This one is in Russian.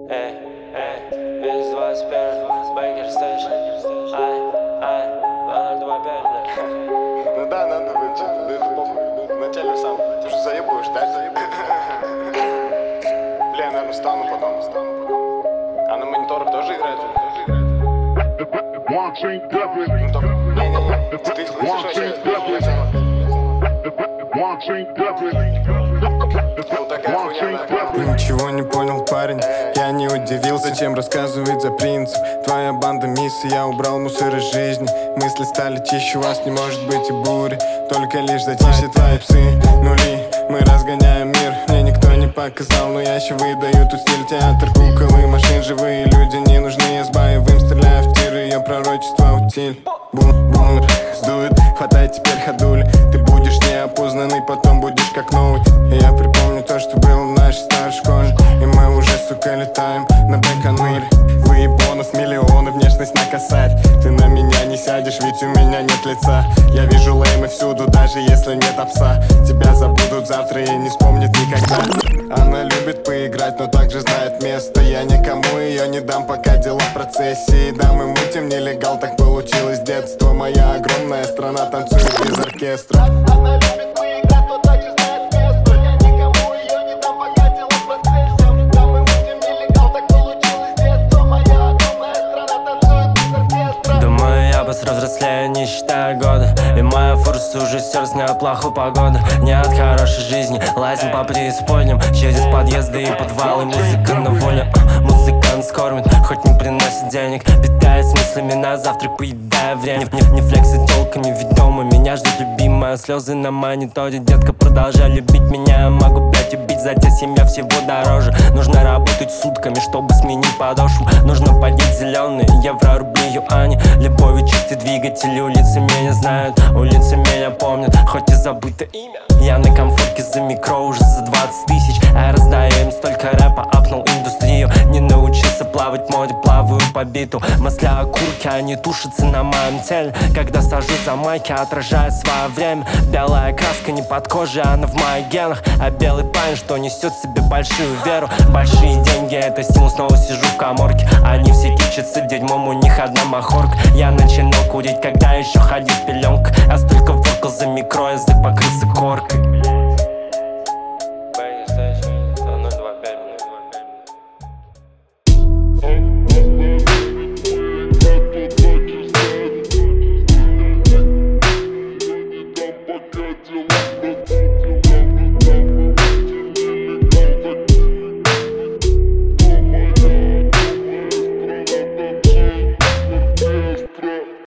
Весь 21 Бейкер Стейшн. Леонард 25, блядь. Ну да, надо быть, да это похуй. Вначале сам, ты же заебываешь, да? Бля, я, наверное, стану потом. А на мониторах тоже играет? Ну только, не-не-не, ты слышишь вообще? Ты ничего не понял, парень, я не удивился. Зачем рассказывать за принцип? Твоя банда миссия, я убрал мусор из жизни. Мысли стали чище, у вас не может быть и бури. Только лишь затишье твои псы, нули. Мы разгоняем мир, мне никто не показал, но я еще выдаю тут стиль. Театр кукол и машин, живые люди не нужны. Я с боевым стреляю в тир, ее пророчество утиль. Бумер сдует, хватай теперь ходули. Ты будешь неопознанный, потом будешь как новый. И я припомню то, что было в нашей старой школе. И мы уже, сука, летаем на Байконуре. Выебонов миллионы, внешность накосать. Ты на меня не сядешь, ведь у меня нет лица. Я вижу леймы всюду, даже если нет опса. Тебя забудут завтра и не вспомнят никогда. Она любит поиграть, но также знает место. Я никому ее не дам, пока дела в процессе. И да, мы мутим нелегал, так получилось с детства. Моя огромная страна танцует без оркестра. Она любит поиграть, но также знает место. Я никому ее не дам, пока дела в процессе. Да, мы мутим нелегал, так получилось с детства. Моя огромная страна танцует без оркестра. Думаю, я быстро взрослею, не считая годы. И моя форса уже сердце не от плохой погоды, не от хорошей жизни. Лазим по преисподним через подъезды и подвалы. Музыка на воле, музыкант скормит, хоть не приносит денег. Питает смыслами на завтрак, поедая время. Не флексит телками, ведь дома меня ждет любимая. Слезы на мониторе, детка, продолжай любить меня. Я могу, блять, убить, затем семья всего дороже. Нужно работать сутками, чтобы сменить подошву. Нужно поднять зеленые евро, рубли, юани. Любовью чистый двигатель, улицы меня знают, улицы меня помнят, хоть и забыто имя. Я на комфорке за микро уже за 20 тысяч. А раздаю им столько рэпа, апнул индустрию. Не научился плавать в море, плаваю по биту. Масля окурки, они тушатся на моем теле. Когда сажусь за майки, отражает свое время. Белая краска не под кожей, она в моих генах. А белый парень, что несет в себе большую веру. Большие деньги, это стимул, снова сижу в каморке. Они все тичатся дерьмом, у них одна махорка. Я начинал курить, когда еще ходил в пеленках. А столько воркал за микро, язык покрылся коркой.